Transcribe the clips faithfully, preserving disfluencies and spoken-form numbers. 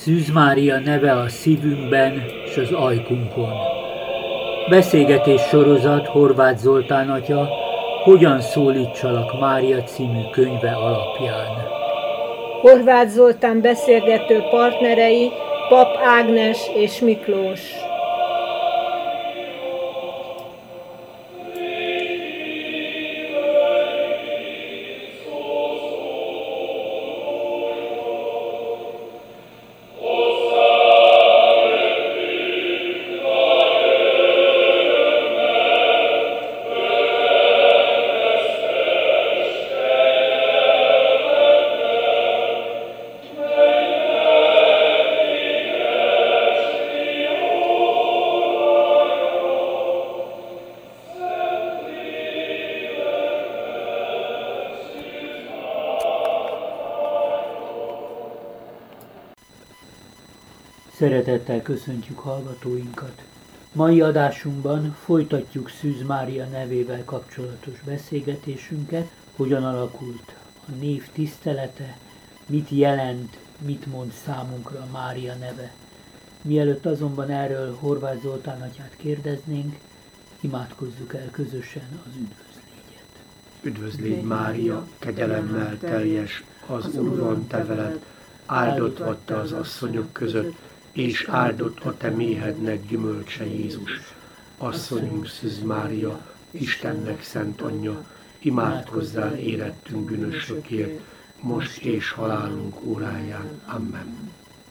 Szűz Mária neve a szívünkben s az ajkunkon. Beszélgetés sorozat Horváth Zoltán atya Hogyan szólítsalak Mária című könyve alapján. Horváth Zoltán beszélgető partnerei Pap Ágnes és Miklós. Szeretettel köszöntjük hallgatóinkat. Mai adásunkban folytatjuk Szűz Mária nevével kapcsolatos beszélgetésünket, hogyan alakult a név tisztelete, mit jelent, mit mond számunkra Mária neve. Mielőtt azonban erről Horváth Zoltán atyát kérdeznénk, imádkozzuk el közösen az üdvözlégyet. Üdvözlégy Mária, kegyelemmel teljes, az Úr van te veled, áldott vagy te az asszonyok között, és áldott a te méhednek gyümölcse Jézus. Asszonyunk Szűz Mária, Istennek szent anyja, imádkozzál érettünk bűnösökért, most és halálunk óráján. Amen.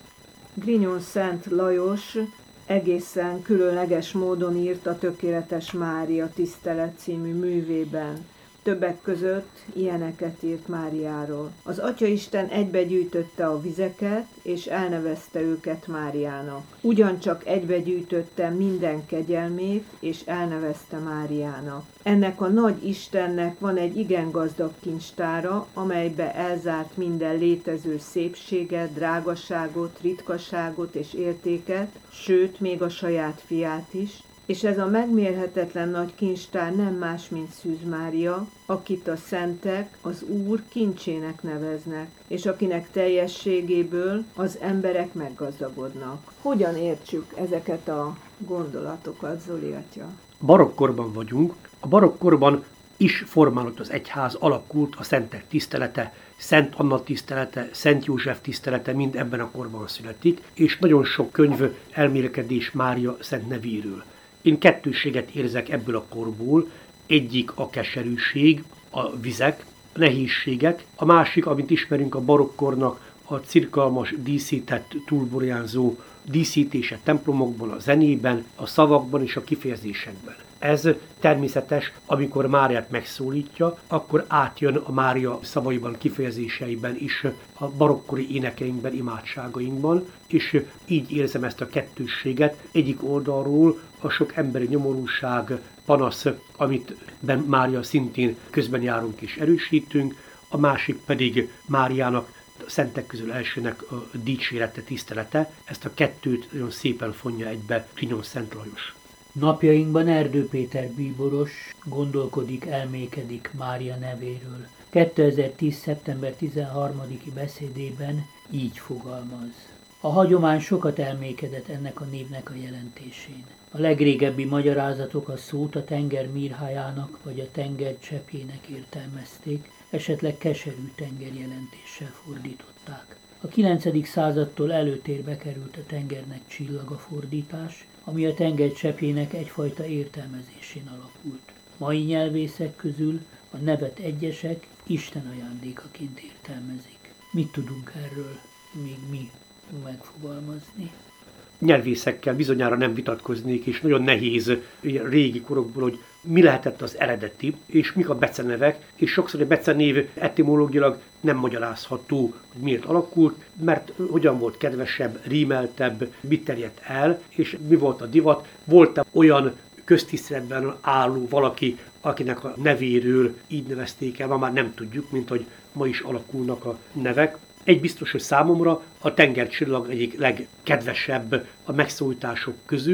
Grignon Szent Lajos egészen különleges módon írt a Tökéletes Mária tisztelet című művében. Többek között ilyeneket írt Máriáról. Az Atyaisten egybegyűjtötte a vizeket, és elnevezte őket Máriának. Ugyancsak egybegyűjtötte minden kegyelmét, és elnevezte Máriának. Ennek a nagy Istennek van egy igen gazdag kincstára, amelybe elzárt minden létező szépséget, drágaságot, ritkaságot és értéket, sőt, még a saját fiát is, és ez a megmérhetetlen nagy kincstár nem más, mint Szűz Mária, akit a szentek az Úr kincsének neveznek, és akinek teljességéből az emberek meggazdagodnak. Hogyan értsük ezeket a gondolatokat, Zoli atya? Barokkorban vagyunk. A barokkorban is formálódott az egyház, alakult a szentek tisztelete, Szent Anna tisztelete, Szent József tisztelete mind ebben a korban születik, és nagyon sok könyv elmélkedés Mária szent nevéről. Én kettősséget érzek ebből a korból, egyik a keserűség, a vizek, a nehézségek, a másik, amit ismerünk a barokkornak, a cirkalmas, díszített, túlborjánzó díszítése templomokban, a zenében, a szavakban és a kifejezésekben. Ez természetes, amikor Máriát megszólítja, akkor átjön a Mária szavaiban, kifejezéseiben is, a barokkori énekeinkben, imádságainkban, és így érzem ezt a kettősséget. Egyik oldalról a sok emberi nyomorúság, panasz, amit ben Mária szintén közben járunk és erősítünk, a másik pedig Máriának, a szentek közül elsőnek a dicsérete, tisztelete. Ezt a kettőt nagyon szépen fonja egybe Grignon Szent Lajos. Napjainkban Erdő Péter bíboros gondolkodik, elmékedik Mária nevéről. kétezer-tíz. szeptember tizenharmadiki beszédében így fogalmaz. A hagyomány sokat elmékedett ennek a névnek a jelentésén. A legrégebbi magyarázatok a szót a tenger mirhájának vagy a tenger cseppjének értelmezték, esetleg keserű tenger jelentéssel fordították. A kilencedik századtól előtérbe került a tengernek csillaga fordítás, ami a tenger cseppjének egyfajta értelmezésén alapult. Mai nyelvészek közül a nevet egyesek Isten ajándékaként értelmezik. Mit tudunk erről még mi megfogalmazni? Nyelvészekkel bizonyára nem vitatkoznék, és nagyon nehéz ilyen régi korokból, hogy mi lehetett az eredeti, és mik a becenevek, és sokszor a becenév etimológiailag nem magyarázható, hogy miért alakult, mert hogyan volt kedvesebb, rímeltebb, mit terjedt el, és mi volt a divat. Volt-e olyan köztiszteletben álló valaki, akinek a nevéről így nevezték el, ma már nem tudjuk, mint hogy ma is alakulnak a nevek. Egy biztos, hogy számomra a tengercsillag egyik legkedvesebb a megszólítások közül,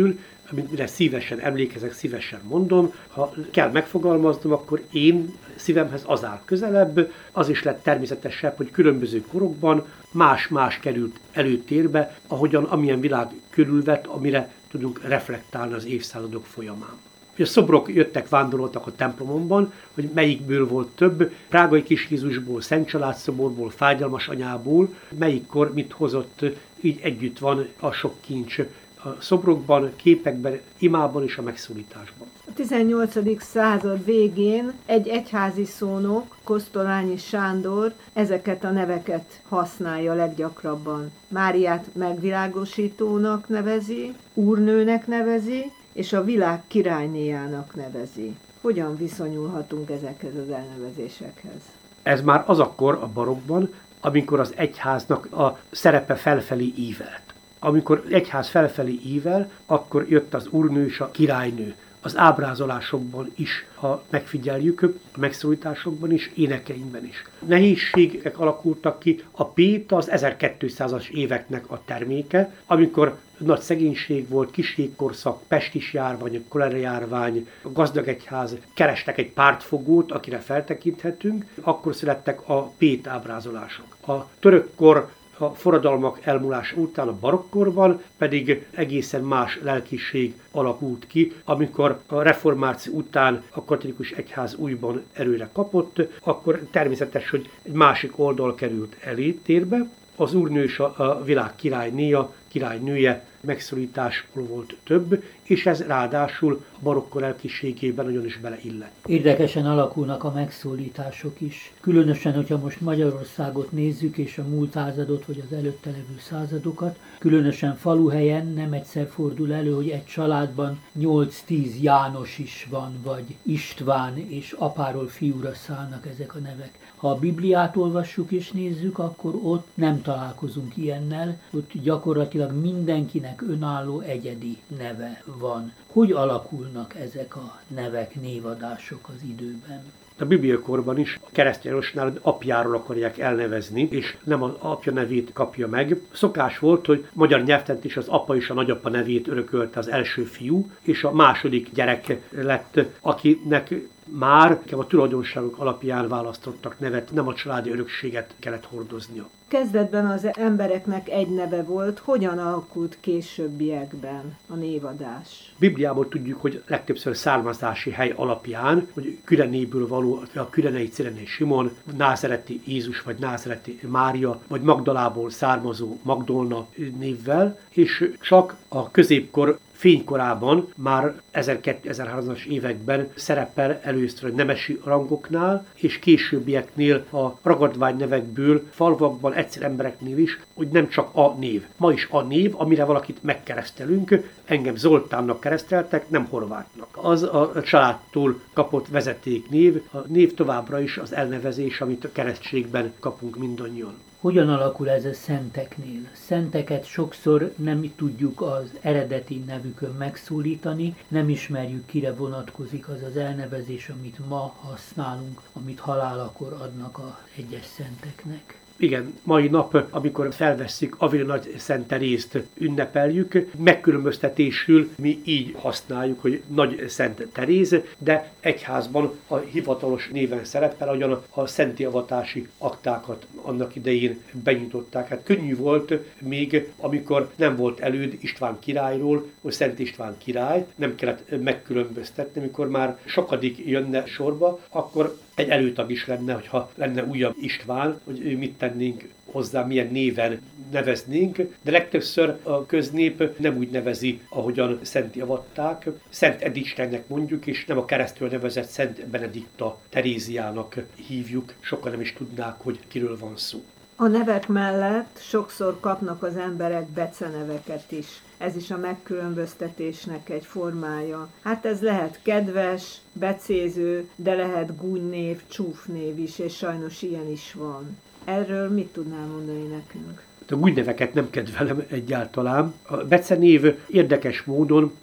amire szívesen emlékezek, szívesen mondom. Ha kell megfogalmaznom, akkor én szívemhez az áll közelebb, az is lett természetesebb, hogy különböző korokban más-más került előtérbe, ahogyan amilyen világ körülvett, amire tudunk reflektálni az évszázadok folyamán. A szobrok jöttek, vándoroltak a templomomban, hogy melyikből volt több, Prágai Kis Jézusból, Szent Család szoborból, Fájdalmas Anyából, melyikkor mit hozott, így együtt van a sok kincs a szobrokban, képekben, imában és a megszólításban. A tizennyolcadik század végén egy egyházi szónok, Kosztolányi Sándor ezeket a neveket használja leggyakrabban. Máriát megvilágosítónak nevezi, úrnőnek nevezi, és a világ királynéjának nevezi. Hogyan viszonyulhatunk ezekhez az elnevezésekhez? Ez már az akkor a barokkban, amikor az egyháznak a szerepe felfelé ívelt. Amikor egyház felfelé ível, akkor jött az úrnő és a királynő. Az ábrázolásokban is, ha megfigyeljük, a megszólításokban is, énekeinkben is. Nehézségek alakultak ki, a Pét az ezerkétszázas éveknek a terméke, amikor nagy szegénység volt, kisjégkorszak, pestis járvány, kolera járvány, a gazdag egyház kerestek egy pártfogót, akire feltekinthetünk, akkor születtek a Pét ábrázolások. A törökkor a forradalmak elmúlása után a barokkorban pedig egészen más lelkiség alakult ki, amikor a reformáció után a katolikus egyház újban erőre kapott, akkor természetes, hogy egy másik oldal került elétérbe. Az úrnő és a világ királynéja, királynője megszólításból volt több, és ez ráadásul a barokkor lelkiségében nagyon is beleillett. Érdekesen alakulnak a megszólítások is. Különösen, hogyha most Magyarországot nézzük, és a múlt századot, vagy az előtte levő századokat, különösen faluhelyen nem egyszer fordul elő, hogy egy családban nyolc-tíz János is van, vagy István, és apáról fiúra szállnak ezek a nevek. Ha a Bibliát olvassuk és nézzük, akkor ott nem találkozunk ilyennel, ott gyakorlatilag mindenkinek önálló egyedi neve van. Hogy alakulnak ezek a nevek, névadások az időben? A bibliakorban is a keresztényosnál apjáról akarják elnevezni, és nem az apja nevét kapja meg. Szokás volt, hogy magyar nyelvtant is az apa és a nagyapa nevét örökölte az első fiú, és a második gyerek lett, akinek már a tulajdonságok alapján választottak nevet, nem a családi örökséget kellett hordoznia. Kezdetben az embereknek egy neve volt, hogyan alakult későbbiekben a névadás? Bibliából tudjuk, hogy legtöbbször származási hely alapján, hogy Kürenéből való, a kürenei Cirenei Simon, názereti Jézus vagy názereti Mária, vagy Magdalából származó Magdolna névvel, és csak a középkor fénykorában, már ezerkétszáz-ezerháromszázas években szerepel először a nemesi rangoknál, és későbbieknél a ragadvány nevekből, falvakban, egyszer embereknél is, hogy nem csak a név. Ma is a név, amire valakit megkeresztelünk, engem Zoltánnak kereszteltek, nem Horvátnak. Az a családtól kapott vezetéknév, a név továbbra is az elnevezés, amit a keresztségben kapunk mindannyian. Hogyan alakul ez a szenteknél? Szenteket sokszor nem tudjuk az eredeti nevükön megszólítani, nem ismerjük, kire vonatkozik az az elnevezés, amit ma használunk, amit halálakor adnak az egyes szenteknek. Igen, mai nap, amikor felvesszük Avila Nagy Szent Terészt ünnepeljük, megkülönböztetésül mi így használjuk, hogy Nagy Szent Teréz, de egyházban a hivatalos néven szerepel, ahogyan a szenti avatási aktákat annak idején benyitották. Hát könnyű volt még, amikor nem volt előd István királyról, hogy Szent István király, nem kellett megkülönböztetni, amikor már sokadik jönne sorba, akkor egy előtag is lenne, hogyha lenne újabb István, hogy mit tennénk hozzá, milyen néven neveznénk, de legtöbbször a köznép nem úgy nevezi, ahogyan szenti avatták. Szent Edistennek mondjuk, és nem a keresztül nevezett Szent Benedikta Teréziának hívjuk, sokan nem is tudnák, hogy kiről van szó. A nevek mellett sokszor kapnak az emberek beceneveket is. Ez is a megkülönböztetésnek egy formája. Hát ez lehet kedves, becéző, de lehet gúnynév, csúfnév is, és sajnos ilyen is van. Erről mit tudnál mondani nekünk? A gúnyneveket nem kedvelem egyáltalán. A becenév érdekes módon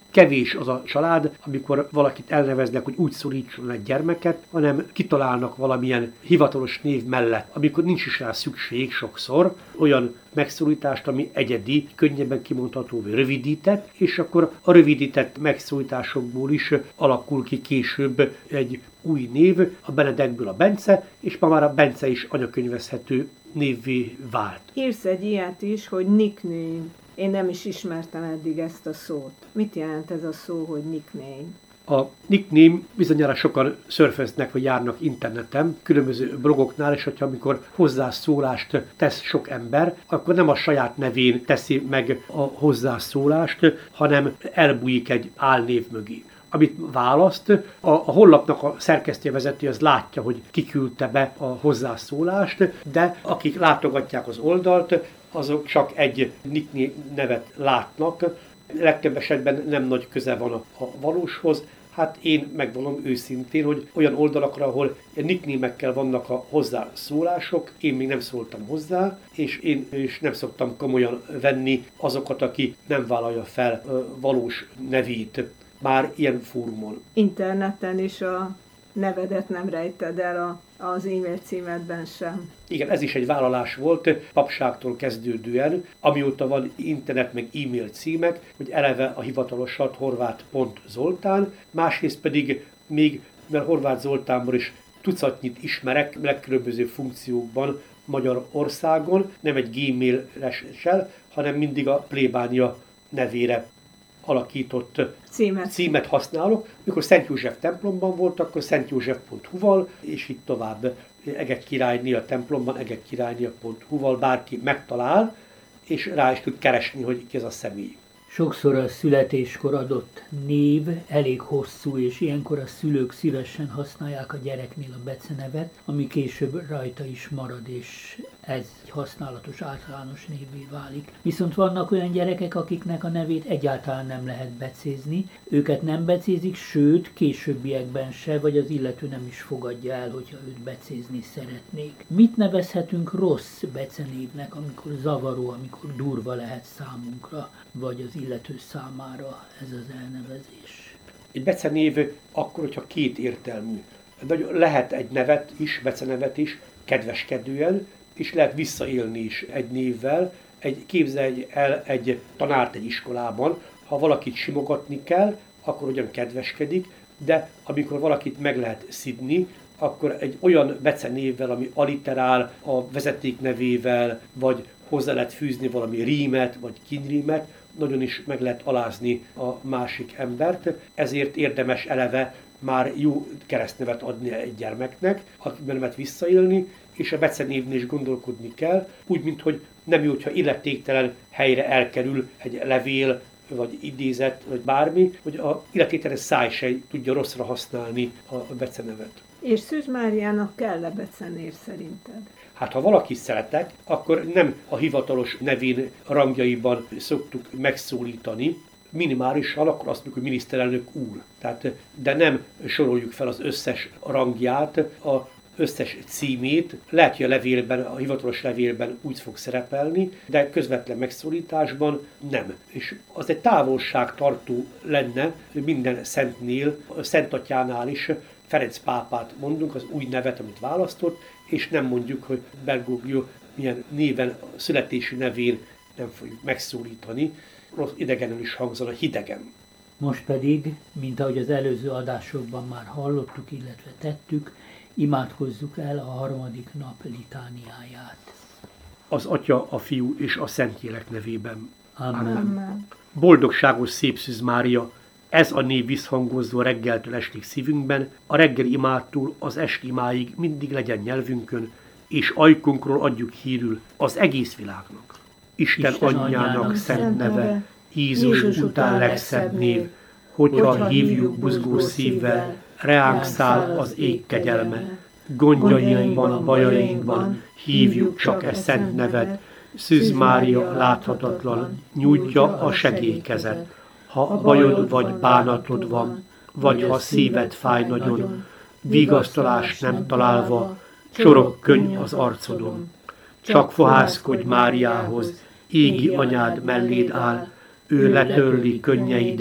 Kevés az a család, amikor valakit elneveznek, hogy úgy szólítson egy gyermeket, hanem kitalálnak valamilyen hivatalos név mellett, amikor nincs is rá szükség sokszor, olyan megszólítást, ami egyedi, könnyebben kimondható, vagy rövidített, és akkor a rövidített megszólításokból is alakul ki később egy új név, a Benedekből a Bence, és ma már a Bence is anyakönyvezhető névvé vált. Írsz egy ilyet is, hogy nickname. Én nem is ismertem eddig ezt a szót. Mit jelent ez a szó, hogy nickname? A nickname bizonyára sokan szörföznek, vagy járnak interneten, különböző blogoknál, és hogyha amikor hozzászólást tesz sok ember, akkor nem a saját nevén teszi meg a hozzászólást, hanem elbújik egy álnév mögé. Amit választ, a, a honlapnak a szerkesztővezető az látja, hogy ki küldte be a hozzászólást, de akik látogatják az oldalt, azok csak egy nickname nevet látnak, legtöbb esetben nem nagy köze van a, a valóshoz. Hát én megvallom őszintén, hogy olyan oldalakra, ahol nicknémekkel vannak a hozzászólások, én még nem szóltam hozzá, és én is nem szoktam komolyan venni azokat, aki nem vállalja fel valós nevét, már ilyen fórumon. Interneten is a nevedet nem rejted el a, az e-mail címedben sem. Igen, ez is egy vállalás volt, papságtól kezdődően, amióta van internet meg e-mail címek, hogy eleve a hivatalosat Horváth pont Zoltán, másrészt pedig még, mert Horváth Zoltánból is tucatnyit ismerek legkülönböző funkciókban Magyarországon, nem egy gmail-essel, hanem mindig a plébánia nevére alakított címet. címet használok. Mikor Szent József templomban volt, akkor szentjózsef pont hu-val, és így tovább Egek királyné a templomban, egek királyné pont hu-val bárki megtalál, és rá is tud keresni, hogy ki ez a személy. Sokszor a születéskor adott név elég hosszú, és ilyenkor a szülők szívesen használják a gyereknél a becenevet, ami később rajta is marad, és ez egy használatos általános névvé válik. Viszont vannak olyan gyerekek, akiknek a nevét egyáltalán nem lehet becézni, őket nem becézik, sőt, későbbiekben se, vagy az illető nem is fogadja el, hogyha őt becézni szeretnék. Mit nevezhetünk rossz becenévnek, amikor zavaró, amikor durva lehet számunkra, vagy az illető számára ez az elnevezés? Egy becenév akkor, hogyha két értelmű. Lehet egy nevet is, becenevet is, kedveskedően, és lehet visszaélni is egy névvel. Egy, képzelj el egy tanárt egy iskolában, ha valakit simogatni kell, akkor ugyan kedveskedik, de amikor valakit meg lehet szidni, akkor egy olyan becenévvel, ami alliterál a vezeték nevével, vagy hozzá lehet fűzni valami rímet, vagy kinrímet, nagyon is meg lehet alázni a másik embert, ezért érdemes eleve már jó keresztnevet adni egy gyermeknek, akiben lehet visszaélni, és a becenévnél is gondolkodni kell, úgy, mint hogy nem jó, hogyha illetéktelen helyre elkerül egy levél, vagy idézet, vagy bármi, hogy a illetéktelen száj se tudja rosszra használni a becenevet. És Szűz Máriának kell-e becenév szerinted? Hát ha valaki szeretek, akkor nem a hivatalos nevén rangjaiban szoktuk megszólítani, minimálisan, akkor azt mondjuk, hogy miniszterelnök úr. Tehát, de nem soroljuk fel az összes rangját, a összes címét. Lehet, hogy a levélben, a hivatalos levélben úgy fog szerepelni, de közvetlen megszólításban nem. És az egy távolságtartó lenne minden szentnél, a Szent Atyánál is, Ferenc pápát mondunk, az új nevet, amit választott, és nem mondjuk, hogy Bergoglio milyen néven, születési nevén nem fogjuk megszólítani. Rossz idegenül is hangzana, hidegen. Most pedig, mint ahogy az előző adásokban már hallottuk, illetve tettük, imádkozzuk el a harmadik nap litániáját. Az Atya, a Fiú és a Szentlélek nevében. Amen. Amen. Boldogságos szép Szűz Mária, ez a név visszhangozva reggeltől estig szívünkben, a reggeli imádtól az esti imáig mindig legyen nyelvünkön, és ajkunkról adjuk hírül az egész világnak. Isten, Isten anyjának, anyjának szent neve, Jézus, Jézus után legszebb név, hogyha, hogyha hívjuk buzgó szívvel, reánk száll az ég kegyelme. Gondjainkban, bajainkban hívjuk csak e szent neved, Szűz Mária láthatatlan, nyújtja a segélykezet. Ha bajod vagy bánatod van, vagy ha szíved fáj nagyon, vigasztalás nem találva, csorog könny az arcodon. Csak fohászkodj Máriához, égi anyád melléd áll, ő letörli könnyeidet,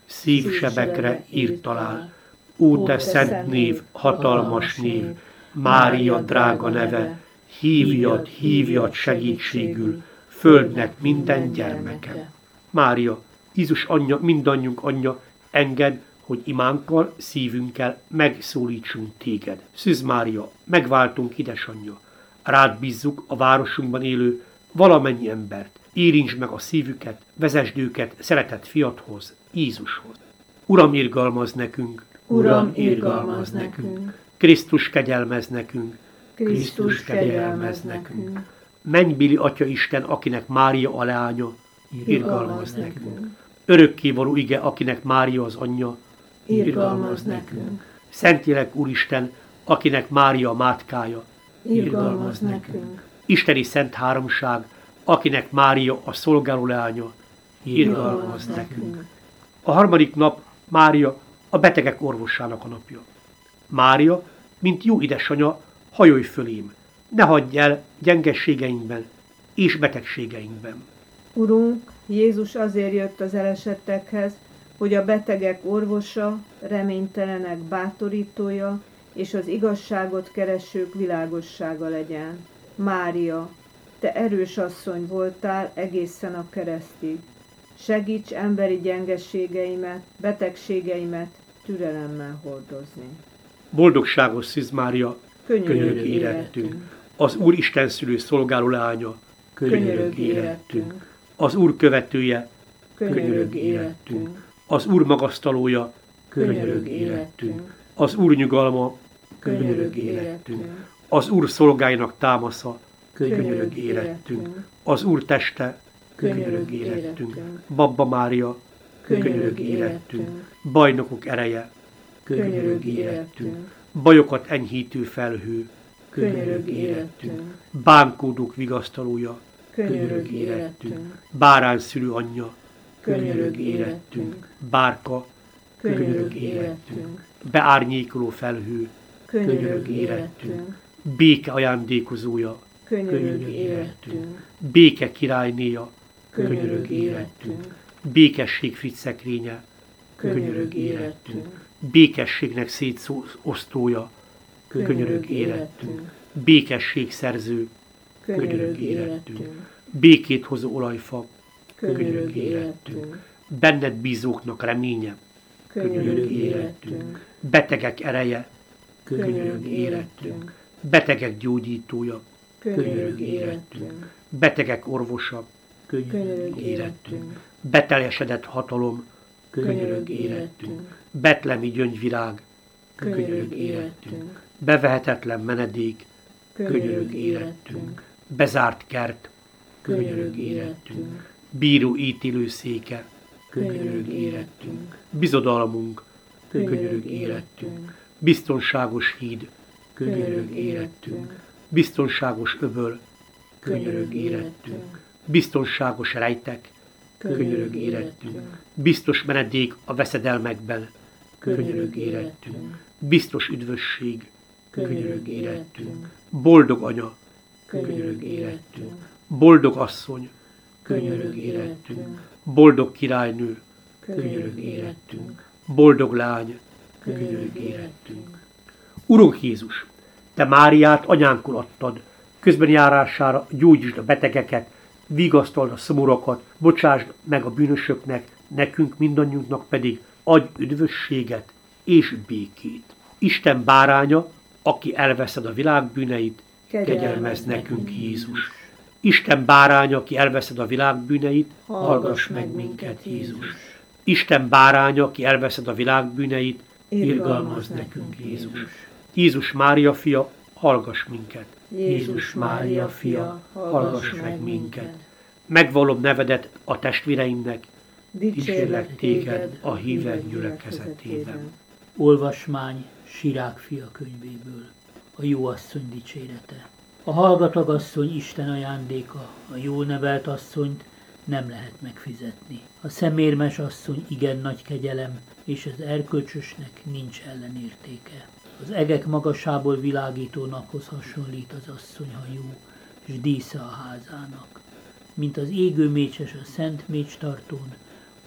szívsebekre írtalál. Ó, te szent név, hatalmas név, Mária drága neve, hívjad, hívjad segítségül, földnek minden gyermeke. Mária, Jézus anyja, mindannyiunk anyja, engedd, hogy imánkkal, szívünkkel megszólítsunk téged. Szűz Mária, megváltunk édesanyja, rád bízzuk a városunkban élő valamennyi embert, érintsd meg a szívüket, vezesd őket szeretett fiadhoz, Jézushoz. Uram, irgalmaz nekünk! Uram, irgalmaz nekünk! Krisztus, kegyelmez nekünk! Krisztus, kegyelmez nekünk! Mennybéli Atya Isten, akinek Mária a leánya, irgalmaz nekünk! Örökkévaló ige, akinek Mária az anyja, irgalmaz nekünk! Szentlélek Úristen, akinek Mária a mátkája, irgalmaz nekünk! Isteni Szent Háromság, akinek Mária a szolgáló leánya, irgalmaz nekünk! A harmadik nap Mária a betegek orvosának a napja. Mária, mint jó édesanya, hajolj fölém, ne hagyj el gyengességeinkben és betegségeinkben. Urunk, Jézus azért jött az elesettekhez, hogy a betegek orvosa, reménytelenek bátorítója, és az igazságot keresők világossága legyen. Mária, te erős asszony voltál egészen a keresztig. Segíts emberi gyengeségeimet, betegségeimet türelemmel hordozni. Boldogságos Szűz Mária, Könyörög könyörög érettünk. Az Úr Isten szülő szolgáló lánya, könyörög érettünk. Az Úr követője, könyörög érettünk. Az Úr magasztalója, könyörög érettünk. Az Úr nyugalma, könyörög érettünk. Az Úr szolgáinak támasza, könyörög érettünk. Az Úr teste, könyörög érettünk. Babba Mária, könyörög érettünk. Bajnokok ereje, könyörög érettünk. Bajokat enyhítő felhő, könyörög érettünk. Bánkódók vigasztalója, könyörög érettünk. Bárány szülő anyja, könyörög érettünk. Bárka, könyörög érettünk. Beárnyékoló felhő, könyörög érettünk. Béke ajándékozója, könyörög érettünk. Béke királynéja, könyörög érettünk. Békesség friccekrénye, könyörög érettünk. Békességnek szétosztója, könyörög érettünk. Békesség szerző, könyörög érettünk. Békét hozó olajfa, könyörög érettünk. Benned bízóknak reménye, könyörög érettünk. Betegek ereje, könyörög érettünk. Betegek gyógyítója, könyörög érettünk. Betegek orvosa, könyörög érettünk. Beteljesedett hatalom, könyörög érettünk. Betlemi gyöngyvirág, könyörög érettünk. Bevehetetlen menedék, könyörög érettünk. Bezárt kert, könyörög érettünk. Bíró ítélőszéke, könyörög érettünk. Bizodalmunk, könyörög érettünk. Biztonságos híd, könyörög érettünk. Biztonságos öböl, könyörög érettünk. Biztonságos rejtek, könyörög érettünk. Biztos menedék a veszedelmekben, könyörög érettünk. Biztos üdvösség, könyörög érettünk. Boldog anya, könyörög érettünk. Boldog asszony, könyörög érettünk. Boldog királynő, könyörög érettünk. Boldog lány, könyörög érettünk. Urunk Jézus, te Máriát anyánkul adtad, közben járására gyógyítsd a betegeket, vigasztald a szomorúakat, bocsásd meg a bűnösöknek, nekünk mindannyiunknak pedig adj üdvösséget és békét. Isten báránya, aki elveszed a világ bűneit, kegyelmezz nekünk, Jézus. Isten báránya, aki elveszed a világ bűneit, hallgass meg minket, Jézus. Isten báránya, aki elveszed a világ bűneit, irgalmazz nekünk, Jézus. Jézus Mária fia, hallgass minket. Jézus Mária fia, hallgass meg minket. Megvallom nevedet a testvéreimnek, Dicsérlek téged a hívek gyülekezetében. Olvasmány Sirák fia könyvéből. A jó asszony dicsérete. A hallgatag asszony Isten ajándéka, a jól nevelt asszonyt nem lehet megfizetni. A szemérmes asszony igen nagy kegyelem, és az erkölcsösnek nincs ellenértéke. Az egek magasából világító naphoz hasonlít az asszony hajú, s dísze a házának. Mint az égő mécses a szent mécstartón,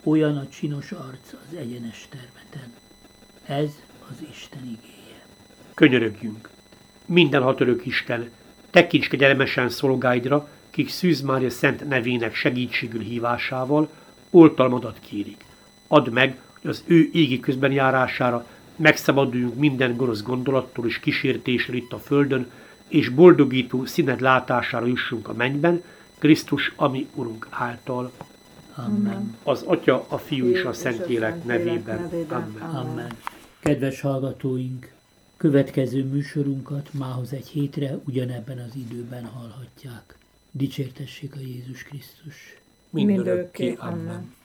olyan a csinos arc az egyenes termeten. Ez az Isten igéje. Könyörögjünk! Mindenható örök Isten, tekints kegyelmesen szolgáidra, kik Szűz Mária szent nevének segítségül hívásával oltalmadat kérik. Add meg, hogy az ő égi közben járására megszabaduljunk minden gonosz gondolattól és kísértésről itt a földön, és boldogító színed látására jussunk a mennyben, Krisztus, ami Urunk által. Amen. Az Atya, a Fiú és a Szentlélek nevében. Amen. Amen. Kedves hallgatóink, következő műsorunkat mához egy hétre ugyanebben az időben hallhatják. Dicsértessék a Jézus Krisztus. Mindörökké. Amen.